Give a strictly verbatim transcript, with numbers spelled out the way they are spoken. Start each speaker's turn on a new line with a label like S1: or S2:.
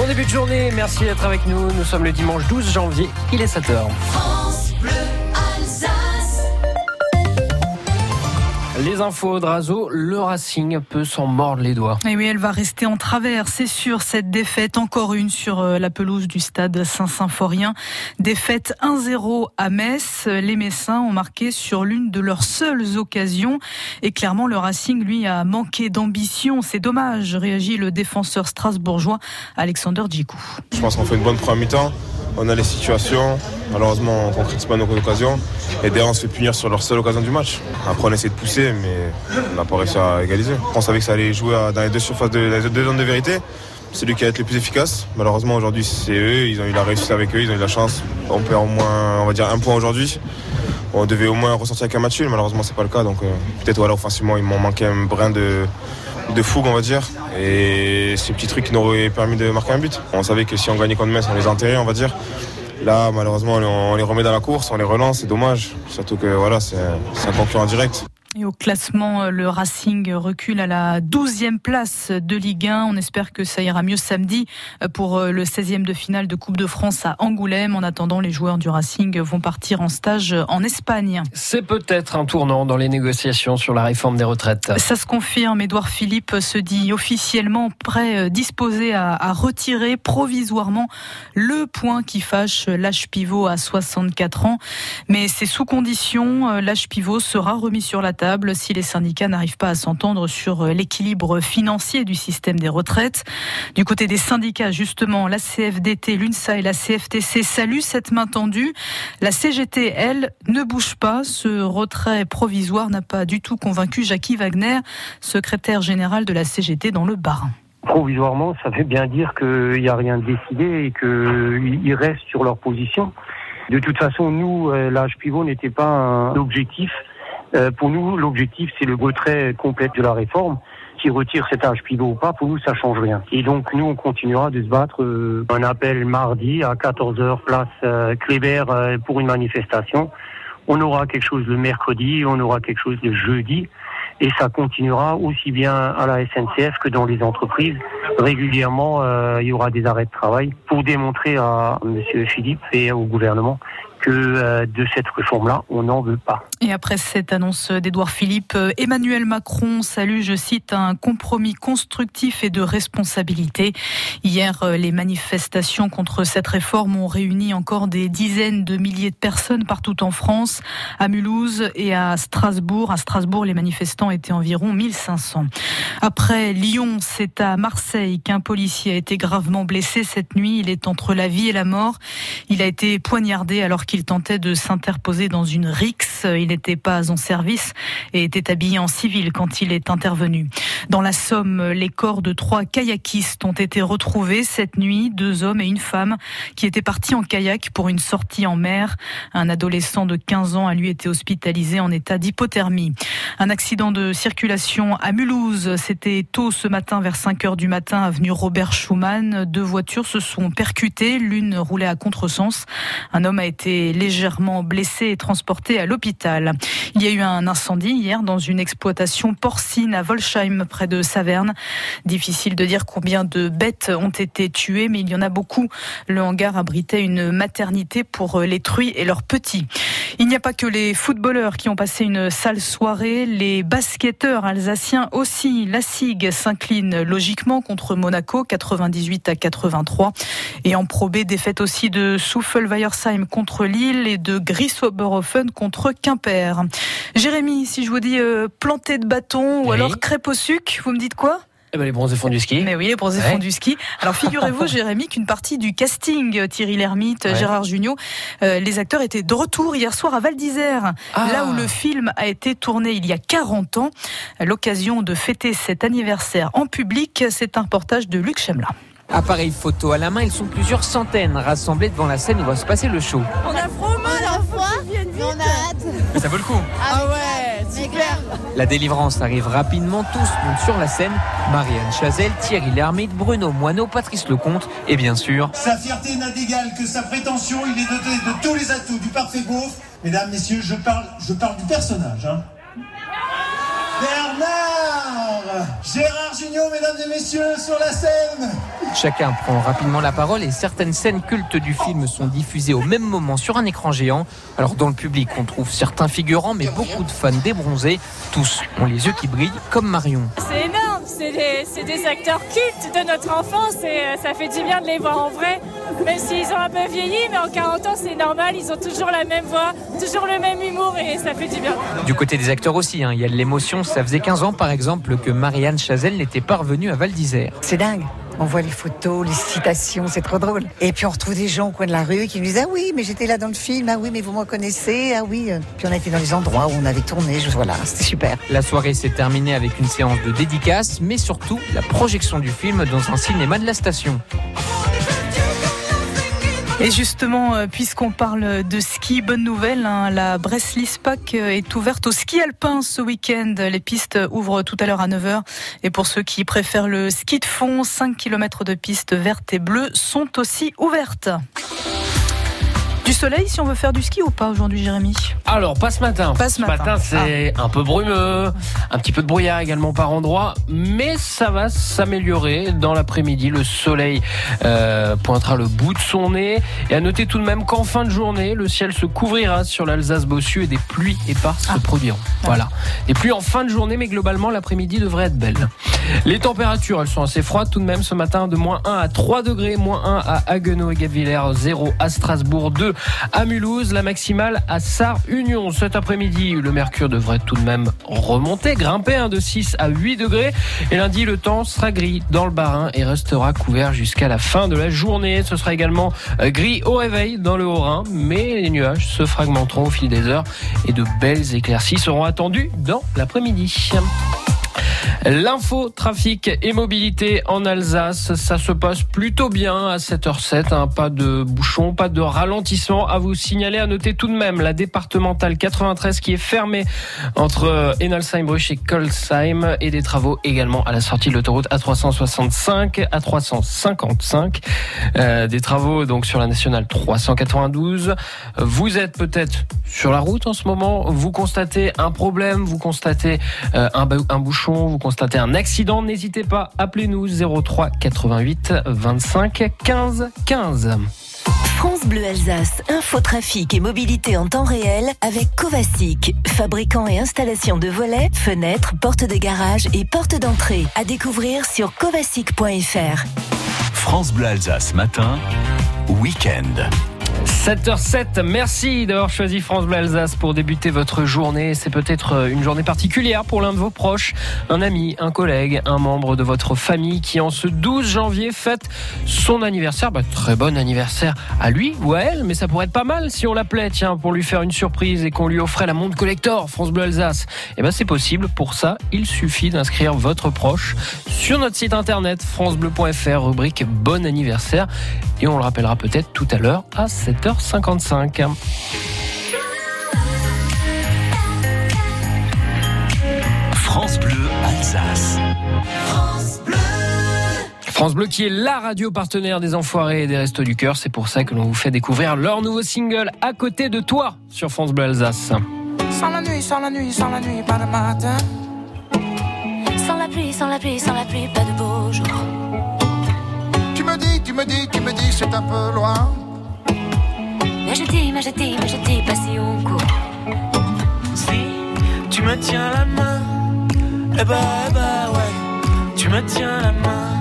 S1: début de journée, merci d'être avec nous. Nous sommes le dimanche douze janvier, il est sept heures. France Bleu Alsace. Les infos de Razo, le Racing peut s'en mordre les doigts.
S2: Et oui, elle va rester en travers, c'est sûr, cette défaite, encore une sur la pelouse du stade Saint-Symphorien. Défaite un zéro à Metz. Les Messins ont marqué sur l'une de leurs seules occasions. Et clairement, le Racing, lui, a manqué d'ambition. C'est dommage, réagit le défenseur strasbourgeois Alexander Djikou.
S3: Je pense qu'on fait une bonne première mi-temps. On a les situations, malheureusement on ne concrétise pas nos occasions et derrière on se fait punir sur leur seule occasion du match. Après on essaie de pousser mais on n'a pas réussi à égaliser. On savait que ça allait jouer dans les deux surfaces, de, dans les deux zones de vérité. C'est lui qui va être le plus efficace. Malheureusement aujourd'hui c'est eux, ils ont eu la réussite avec eux, ils ont eu la chance. On perd au moins on va dire un point aujourd'hui. On devait au moins ressortir avec un match nul, malheureusement c'est pas le cas. Donc euh, peut-être voilà offensivement ils m'ont manqué un brin de, de fougue on va dire. Et ces petits trucs qui nous auraient permis de marquer un but. On savait que si on gagnait contre Metz, on les enterrait on va dire. Là malheureusement on les remet dans la course, on les relance, c'est dommage. Surtout que voilà c'est, c'est un concurrent direct.
S2: Et au classement, le Racing recule à la douzième place de Ligue un. On espère que ça ira mieux samedi pour le seizième de finale de Coupe de France à Angoulême. En attendant, les joueurs du Racing vont partir en stage en Espagne.
S1: C'est peut-être un tournant dans les négociations sur la réforme des retraites.
S2: Ça se confirme. Édouard Philippe se dit officiellement prêt, disposé à, à retirer provisoirement le point qui fâche l'âge pivot à soixante-quatre ans. Mais c'est sous condition. L'âge pivot sera remis sur la table si les syndicats n'arrivent pas à s'entendre sur l'équilibre financier du système des retraites. Du côté des syndicats, justement, la C F D T, l'UNSA et la C F T C saluent cette main tendue. La C G T, elle, ne bouge pas. Ce retrait provisoire n'a pas du tout convaincu Jackie Wagner, secrétaire général de la C G T dans le Bas-Rhin.
S4: Provisoirement, ça veut bien dire qu'il n'y a rien de décidé et qu'ils restent sur leur position. De toute façon, nous, l'âge pivot n'était pas un objectif. Euh, pour nous, l'objectif, c'est le retrait complet de la réforme. Qui retire cet âge pivot ou pas, pour nous, ça change rien. Et donc, nous, on continuera de se battre. Euh, un appel mardi à quatorze heures, place euh, Kléber, euh, pour une manifestation. On aura quelque chose le mercredi, on aura quelque chose le jeudi. Et ça continuera aussi bien à la S N C F que dans les entreprises. Régulièrement, euh, il y aura des arrêts de travail pour démontrer à M. Philippe et au gouvernement que euh, de cette réforme-là, on n'en veut pas.
S2: Et après cette annonce d'Édouard Philippe, Emmanuel Macron salue, je cite, un compromis constructif et de responsabilité. Hier, les manifestations contre cette réforme ont réuni encore des dizaines de milliers de personnes partout en France, à Mulhouse et à Strasbourg. À Strasbourg, les manifestants étaient environ mille cinq cents. Après Lyon, c'est à Marseille qu'un policier a été gravement blessé cette nuit. Il est entre la vie et la mort. Il a été poignardé alors qu'il tentait de s'interposer dans une rixe. Il n'était pas en service et était habillé en civil quand il est intervenu. Dans la Somme, les corps de trois kayakistes ont été retrouvés cette nuit. Deux hommes et une femme qui étaient partis en kayak pour une sortie en mer. Un adolescent de quinze ans a lui été hospitalisé en état d'hypothermie. Un accident de circulation à Mulhouse. C'était tôt ce matin vers cinq heures du matin, avenue Robert Schumann. Deux voitures se sont percutées. L'une roulait à contresens. Un homme a été légèrement blessé et transporté à l'hôpital. Il y a eu un incendie hier dans une exploitation porcine à Volsheim, près de Saverne. Difficile de dire combien de bêtes ont été tuées, mais il y en a beaucoup. Le hangar abritait une maternité pour les truies et leurs petits. Il n'y a pas que les footballeurs qui ont passé une sale soirée. Les basketteurs alsaciens aussi. La S I G s'incline logiquement contre Monaco, quatre-vingt-dix-huit à quatre-vingt-trois. Et en Pro B, défaite aussi de Souffel-Weiersheim contre Lille et de Gris-Oberhofen contre Quimper. Jérémy, si je vous dis euh, planter de bâton ou oui. alors crêpe au sucre, vous me dites quoi ?
S1: Eh ben les bronzés font du ski.
S2: Mais oui, les bronzés ouais. font du ski. Alors figurez-vous, Jérémy, qu'une partie du casting, Thierry Lhermitte, ouais. Gérard Jugnot, euh, les acteurs étaient de retour hier soir à Val d'Isère, ah. là où le film a été tourné il y a quarante ans. À l'occasion de fêter cet anniversaire en public, c'est un reportage de Luc Chemla.
S5: Appareil photo à la main, ils sont plusieurs centaines rassemblés devant la scène où va se passer le show.
S6: On a vraiment la foi, on a hâte.
S5: Mais ça vaut le coup.
S6: Ah ouais, super.
S5: La délivrance arrive rapidement, tous montent sur la scène. Marianne Chazelle, Thierry Lhermitte, Bruno Moineau, Patrice Lecomte et bien sûr...
S7: Sa fierté n'a d'égal que sa prétention, il est doté de tous les atouts du parfait beauf. Mesdames, messieurs, je parle, je parle du personnage. Hein. Bernard Gérard Jugnot, mesdames et messieurs, sur la scène.
S5: Chacun prend rapidement la parole et certaines scènes cultes du film sont diffusées au même moment sur un écran géant. Alors dans le public, on trouve certains figurants, mais beaucoup de fans débronzés. Tous ont les yeux qui brillent, comme Marion.
S8: C'est énorme, c'est des, c'est des acteurs cultes de notre enfance et ça fait du bien de les voir en vrai. Même s'ils ont un peu vieilli, mais en quarante ans c'est normal, ils ont toujours la même voix, toujours le même humour et ça fait du bien.
S5: Du côté des acteurs aussi, hein, il y a de l'émotion. Ça faisait quinze ans par exemple que Marianne Chazelle n'était pas revenue à Val d'Isère.
S9: C'est dingue. On voit les photos, les citations, c'est trop drôle. Et puis on retrouve des gens au coin de la rue qui nous disent « Ah oui, mais j'étais là dans le film, ah oui, mais vous me reconnaissez, ah oui ». Puis on a été dans les endroits où on avait tourné, je, voilà, c'était super.
S5: La soirée s'est terminée avec une séance de dédicaces, mais surtout la projection du film dans un cinéma de la station.
S2: Et justement, puisqu'on parle de ski, bonne nouvelle, hein, la Brest-Lispac est ouverte au ski alpin ce week-end. Les pistes ouvrent tout à l'heure à neuf heures. Et pour ceux qui préfèrent le ski de fond, cinq kilomètres de pistes vertes et bleues sont aussi ouvertes. Du soleil si on veut faire du ski ou pas aujourd'hui, Jérémy ?
S1: Alors, pas ce matin.
S2: Pas ce,
S1: ce matin, matin c'est ah. un peu brumeux, un petit peu de brouillard également par endroits, mais ça va s'améliorer dans l'après-midi. Le soleil euh, pointera le bout de son nez. Et à noter tout de même qu'en fin de journée, le ciel se couvrira sur l'Alsace-Bossu et des pluies éparses ah. se produiront. Ah. Voilà. Des pluies en fin de journée, mais globalement, l'après-midi devrait être belle. Les températures, elles sont assez froides tout de même ce matin, de moins un à trois degrés, moins un à Haguenau et Guebwiller, zéro à Strasbourg, deux à Mulhouse, la maximale à Sarre-Union. Cet après-midi, le mercure devrait tout de même remonter, grimper hein, de six à huit degrés. Et lundi, le temps sera gris dans le Bas-Rhin et restera couvert jusqu'à la fin de la journée. Ce sera également gris au réveil dans le Haut-Rhin, mais les nuages se fragmenteront au fil des heures et de belles éclaircies seront attendues dans l'après-midi. L'info, trafic et mobilité en Alsace, ça se passe plutôt bien à sept heures sept, hein, pas de bouchons, pas de ralentissement à vous signaler. À noter tout de même la départementale quatre-vingt-treize qui est fermée entre Enolsheim-Bruch et Kolsheim et des travaux également à la sortie de l'autoroute A trois cent soixante-cinq, A trois cent cinquante-cinq, euh, des travaux donc sur la nationale trois cent quatre-vingt-douze. Vous êtes peut-être sur la route en ce moment, vous constatez un problème, vous constatez euh, un, un bouchon, vous constatez un accident, n'hésitez pas, appelez-nous zéro trois quatre-vingt-huit vingt-cinq quinze quinze.
S10: France Bleu Alsace, infotrafic et mobilité en temps réel avec Kovacic, fabricant et installation de volets, fenêtres, portes de garage et portes d'entrée. À découvrir sur kovacic point f r.
S11: France Bleu Alsace matin, week-end.
S1: sept heures sept, merci d'avoir choisi France Bleu Alsace pour débuter votre journée. C'est peut-être une journée particulière pour l'un de vos proches, un ami, un collègue, un membre de votre famille qui en ce douze janvier fête son anniversaire. Bah, très bon anniversaire à lui ou à elle, mais ça pourrait être pas mal si on l'appelait, tiens, pour lui faire une surprise et qu'on lui offrait la montre collector France Bleu Alsace. Et ben c'est possible. Pour ça, il suffit d'inscrire votre proche sur notre site internet francebleu point f r, rubrique bon anniversaire, et on le rappellera peut-être tout à l'heure à sept heures cinquante-cinq.
S11: France Bleu Alsace.
S10: France Bleu.
S1: France Bleu qui est la radio partenaire des Enfoirés et des Restos du Cœur. C'est pour ça que l'on vous fait découvrir leur nouveau single À côté de toi sur France Bleu Alsace.
S12: Sans la nuit, sans la nuit, sans la nuit, pas de matin.
S13: Sans la pluie, sans la pluie, sans la pluie, pas de beau jour.
S12: Tu me dis, tu me dis, tu me dis, c'est un peu loin.
S13: Mais je dis, mais je dis, mais je dis, pas si on court.
S14: Si tu me tiens la main, eh bah, eh bah ouais, tu me tiens la main.